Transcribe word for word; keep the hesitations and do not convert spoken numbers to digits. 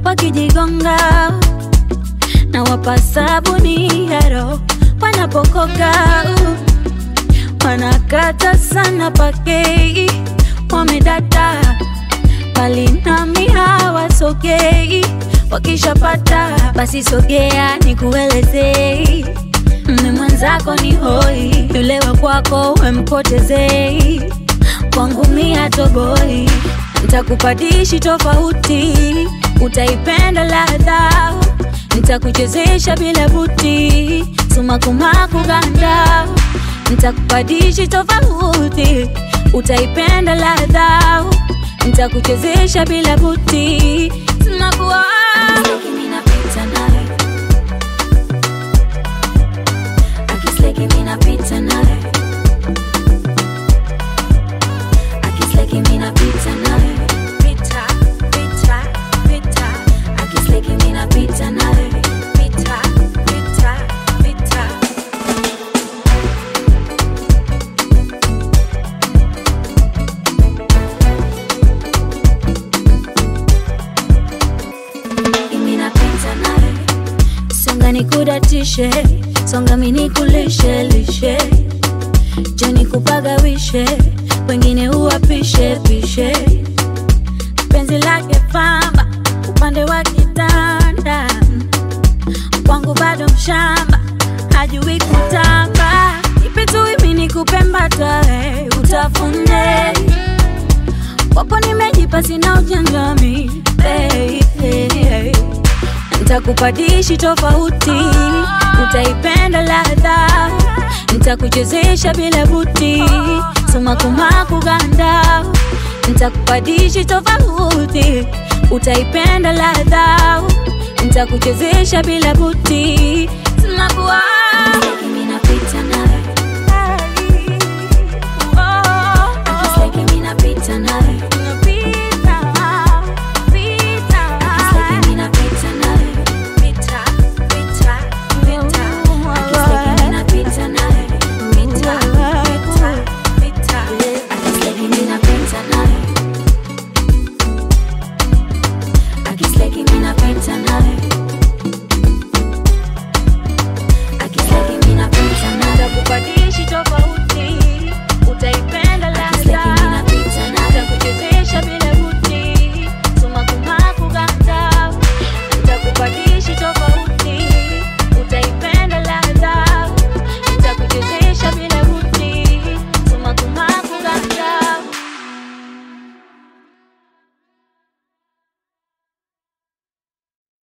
wakijigonga na wapa sabuni ya roho wanapokoga. Wanakata sana pakei, wamedata bali nami hawasogei. Wakishapata basi sogea nikuelezei, mimi mwenzako ni hoi, yule wa kwako wempotezei. Kwangu mia toboi, nitakupa dishi tofauti, utaipenda ladha. Nitakuchezesha bila buti, sumakumaku ganda. Nitakupa dishi tofauti, utaipenda ladha. Nitakuchezesha bila buti, sumakuwa Akisleki mina pita nawe, Akisleki mina pita nawe, Akisleki mina pita nawe, pita, pita, pita. Akisleki mina pita nawe, pita, pita, pita. Imina pita nawe, songa nikudatishe, songa mini kulishe lishe. Jeni kupagawishe, wengine uwapishe pishe. Penzi lake pamba, upande wa kitanda. Kwangu bado mshamba, hajui kutamba. Ipe tu imi nikupe mbatae, utafune. Wako nimejipa sina ujanja mi, hey, hey, hey. Nitakupa dishi tofauti, utaipenda ladha. Nitakuchezesha bila buti, sumakumaku ganda. Nitakupa dishi tofauti, utaipenda ladha. Nitakuchezesha bila buti, sumakuwa Akisleki mina pita nawe, Akisleki mina pita nawe.